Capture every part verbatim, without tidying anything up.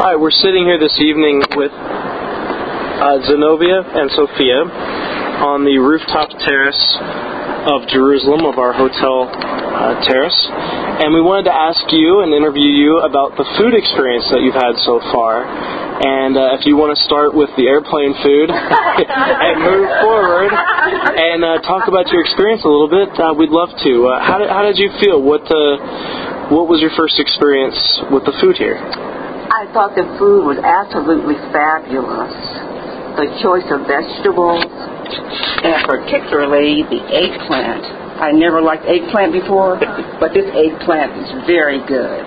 Hi, we're sitting here this evening with uh, Zenobia and Sophia on the rooftop terrace of Jerusalem, of our hotel uh, terrace. And we wanted to ask you and interview you about the food experience that you've had so far. And uh, if you want to start with the airplane food and move forward and uh, talk about your experience a little bit, uh, we'd love to. Uh, how, did, how did you feel? What, uh, what was your first experience with the food here? I thought the food was absolutely fabulous. The choice of vegetables, and particularly the eggplant. I never liked eggplant before, but this eggplant is very good.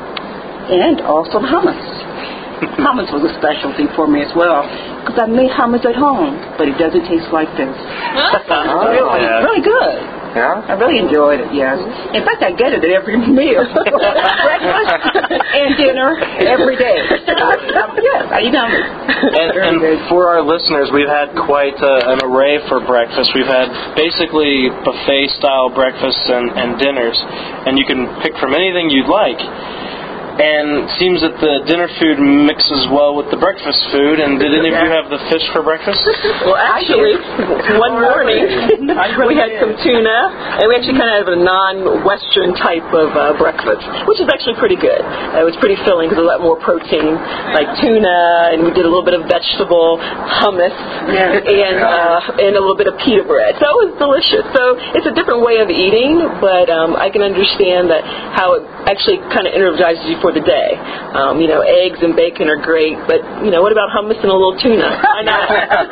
And also hummus. Hummus was a specialty for me as well, because I made hummus at home, but it doesn't taste like this. Oh, really, yeah. really good. Yeah? I really enjoyed it, yes. In fact, I get it at every meal. Breakfast and dinner every day. Yes, I eat hummus. And, and for our listeners, we've had quite uh, an array for breakfast. We've had basically buffet-style breakfasts and, and dinners, and you can pick from anything you'd like. And it seems that the dinner food mixes well with the breakfast food. And did any of you have the fish for breakfast? Well, actually, one morning we had some tuna, and we actually kind of have a non-Western type of uh, breakfast, which is actually pretty good. Uh, it was pretty filling because a lot more protein, like tuna, and we did a little bit of vegetable hummus, and uh, and a little bit of pita bread. So it was delicious. So it's a different way of eating, but um, I can understand that how it actually kind of energizes you for the day. Um, you know, eggs and bacon are great, but, you know, what about hummus and a little tuna? Why not?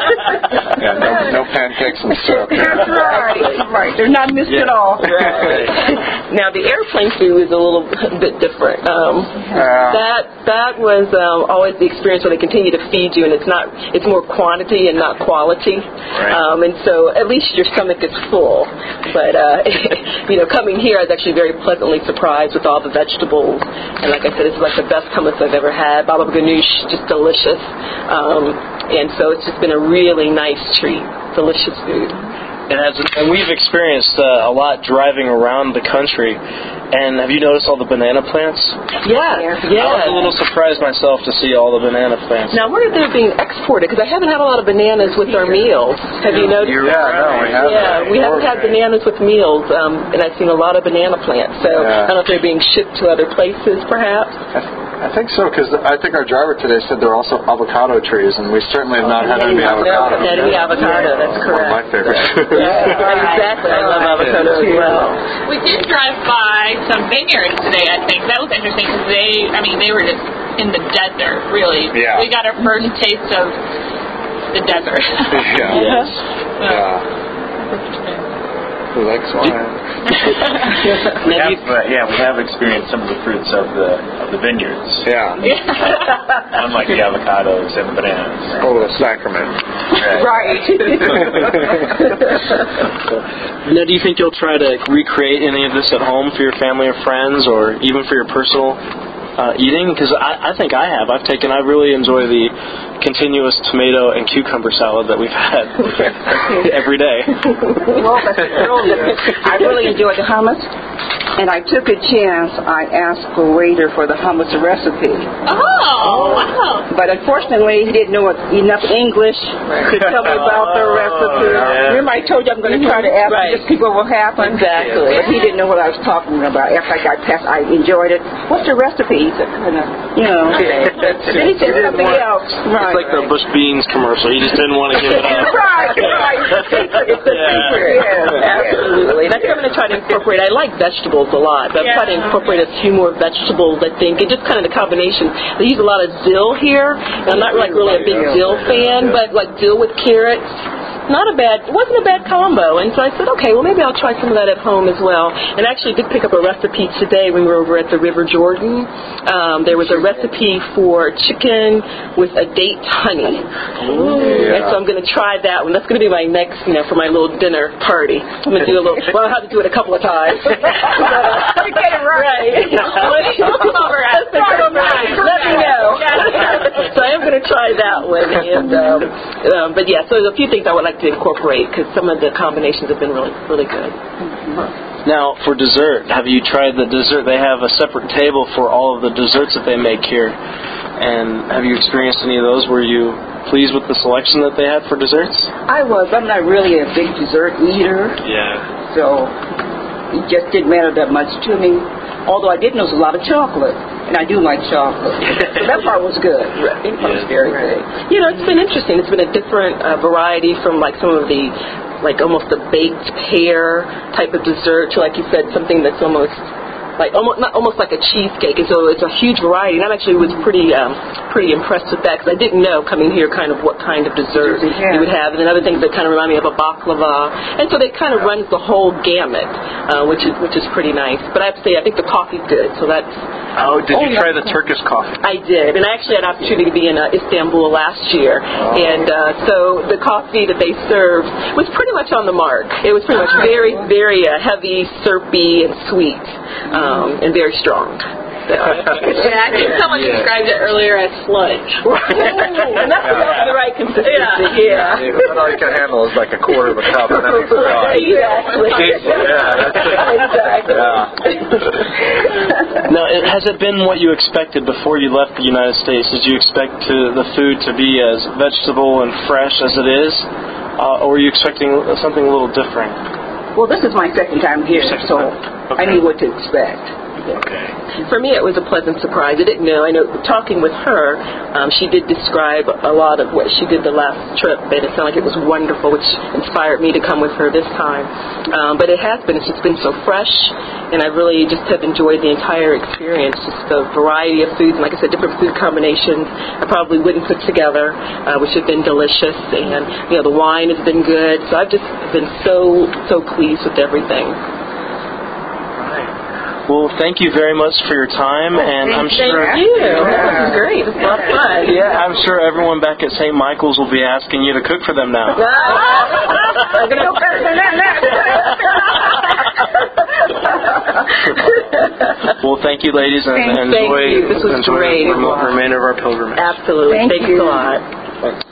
Yeah, no, no pancakes and syrup. That's right. Right. They're not missed Yeah. at all. Right. Now, the airplane food is a little bit different. Um, Yeah. that that was um, always the experience where they continue to feed you, and it's not it's more quantity and not quality. Right. Um, and so at least your stomach is full. But, uh, you know, coming here, I was actually very pleasantly surprised with all the vegetables. And like I said, it's like the best hummus I've ever had. Baba ganoush, just delicious. Um, and so it's just been a really nice treat. Delicious food. It has, and we've experienced uh, a lot driving around the country. And have you noticed all the banana plants? Yeah, I was yeah. a little surprised myself to see all the banana plants. Now, where are they being exported? Because I haven't had a lot of bananas with our meals. Have you noticed? Yeah, no, we haven't. Yeah, we haven't had bananas with meals, um, and I've seen a lot of banana plants. So Yeah. I don't know if they're being shipped to other places, perhaps. I think so, because I think our driver today said there are also avocado trees, and we certainly have not had any No, avocado. not any avocado. That's One of correct. my favorites. Yeah, exactly. I love avocado as well. We did drive by some vineyards today, I think. That was interesting because they, I mean, they were just in the desert, really. Yeah. We got our first taste of the desert. Yeah. Yes. Yeah. Who likes wine? We have, uh, yeah, we have experienced some of the fruits of the of the vineyards. Yeah. Unlike the avocados and the bananas. Oh, the sacrament. Right. Now, do you think you'll try to recreate any of this at home for your family or friends, or even for your personal uh, eating? Because I, I think I have. I've taken. I really enjoy the continuous tomato and cucumber salad that we've had every day. Well, that's earlier. I really enjoyed the hummus, and I took a chance. I asked the waiter for the hummus recipe. Oh, wow. But unfortunately, he didn't know enough English to tell me about the recipe. yeah. Remember, I told you I'm going to try to ask Right. just see what will happen? Exactly. But he didn't know what I was talking about. After I got past, I enjoyed it. What's the recipe? He said, you know. Then he said something else. Right. It's like the Bush Beans commercial. You just didn't want to give it up. Right, right. It's the Yeah. secret. Yes, Absolutely. And I think I'm going to try to incorporate, I like vegetables a lot, but I'm Yeah. trying to incorporate a few more vegetables, I think, and just kind of the combination. They use a lot of dill here, and I'm not like really a big dill fan, but like dill with carrots. Not a bad, it wasn't a bad combo. And so I said, okay, well, maybe I'll try some of that at home as well. And I actually did pick up a recipe today when we were over at the River Jordan. Um, there was a recipe for chicken with a date honey. And so I'm going to try that one. That's going to be my next, you know, for my little dinner party. I'm going to do a little, well, I'll have to do it a couple of times. But, uh, Get it right. Right. Come over us. Let me know. So I am going to try that one. And, um, um, but yeah, so there's a few things I would like to incorporate because some of the combinations have been really, really good. Now, for dessert, have you tried the dessert? They have a separate table for all of the desserts that they make here. And have you experienced any of those? Were you pleased with the selection that they had for desserts? I was. I'm not really a big dessert eater, Yeah. so it just didn't matter that much to me. Although I did notice a lot of chocolate, and I do like chocolate. So that part was good. It was very good. You know, it's been interesting. It's been a different uh, variety from like some of the, like almost a baked pear type of dessert to, like you said, something that's almost like almost not almost like a cheesecake. And so it's a huge variety. And I actually was pretty um, pretty impressed with that because I didn't know coming here kind of what kind of dessert Yeah. you would have. And then other things that kind of remind me of a baklava. And so it kind of runs the whole gamut, uh, which is which is pretty nice. But I have to say, I think the coffee's good. So that's. Oh, did you Oh, try yeah. the Turkish coffee? I did, and I actually had an opportunity to be in uh, Istanbul last year, and uh, so the coffee that they served was pretty much on the mark. It was pretty much very, very uh, heavy, syrupy, and sweet, um, and very strong. So. Yeah, I think someone Yeah. described it earlier as sludge. and that's about the right consistency. Yeah. What all you can handle is like a quarter of a cup, and then it's gone. Exactly. Yeah, that's Exactly. Yeah. Now, it, has it been what you expected before you left the United States? Did you expect to, the food to be as vegetable and fresh as it is? Uh, or were you expecting something a little different? Well, this is my second time here, Second so time. I Okay. knew what to expect. Okay. For me, it was a pleasant surprise. I didn't know. I know talking with her, um, she did describe a lot of what she did the last trip, and it sounded like it was wonderful, which inspired me to come with her this time. Um, but it has been. It's just been so fresh, and I really just have enjoyed the entire experience, just the variety of foods, and like I said, different food combinations I probably wouldn't put together, uh, which have been delicious, and, you know, the wine has been good. So I've just been so, so pleased with everything. Well, thank you very much for your time, and I'm sure. Thank you. This was great. It was a lot of fun. Yeah, I'm sure everyone back at Saint Michael's will be asking you to cook for them now. I'm going to go better than that. Well, thank you, ladies, and, and Thank enjoy, you. This was enjoy great. the remo- remainder of our pilgrimage. Absolutely. Thank Thanks you. a lot.